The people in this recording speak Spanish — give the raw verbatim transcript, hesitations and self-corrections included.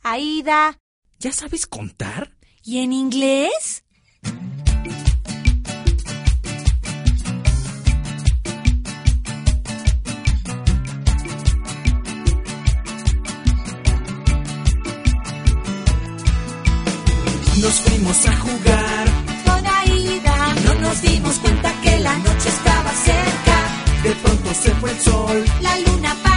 Aida. ¿Ya sabes contar? ¿Y en inglés? Nos fuimos a jugar Con Aida. y no nos dimos cuenta que la noche estaba cerca. De pronto se fue el sol. La luna